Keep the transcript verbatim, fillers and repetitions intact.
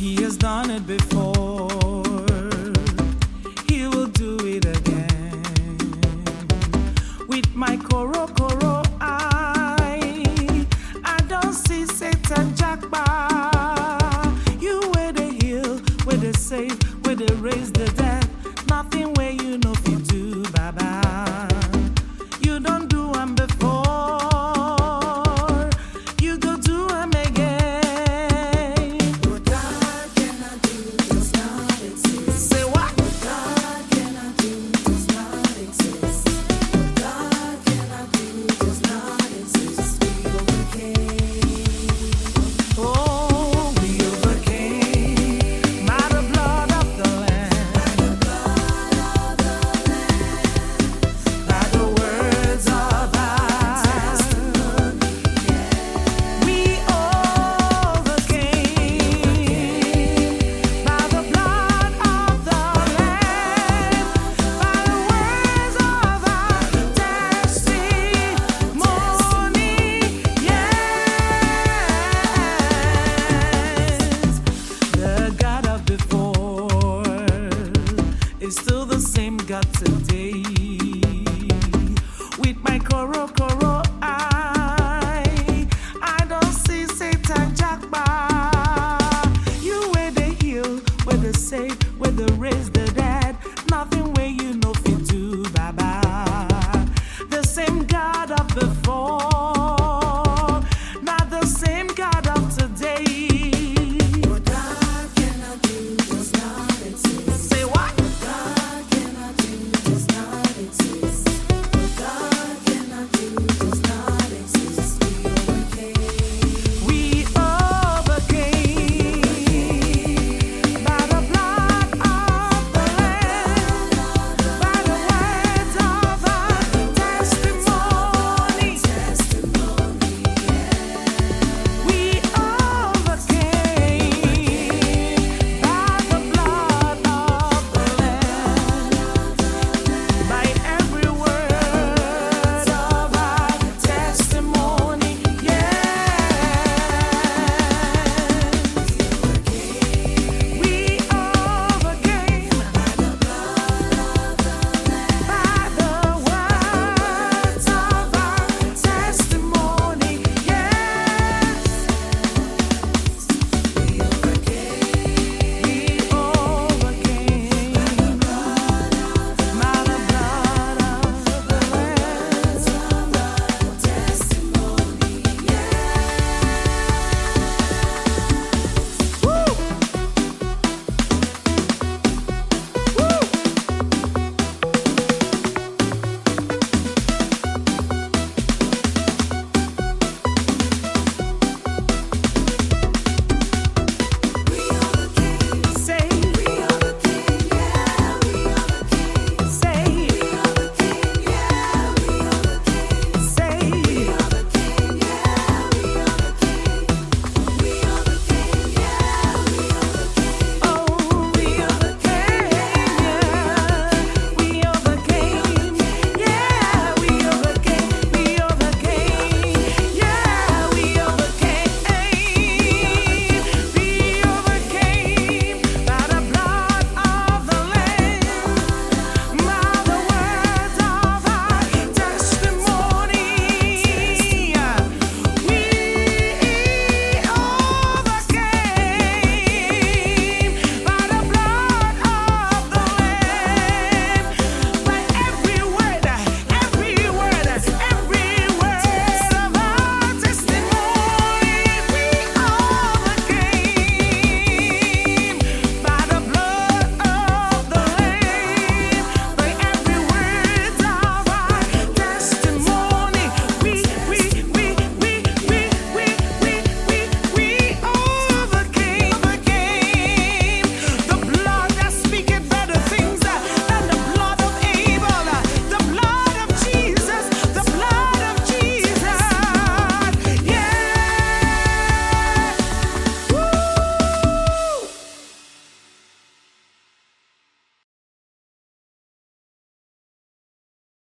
He has done it before. He will do it again. With my koro koro eye, I don't see Satan jackpot. You where they heal, where they save, where they raise the dead. Nothing where you know if you do, Baba. You don't do them before. You go do them again. What God cannot do does not exist. Say what? What God cannot do does not exist. What God cannot do does not exist. We overcame. Oh, we overcame by the blood of the Lamb, By the blood of the Lamb. by the words of our testimony. We overcame by the blood of the Lamb, by the words of our testimony. Yes, the God of before is still the same God today.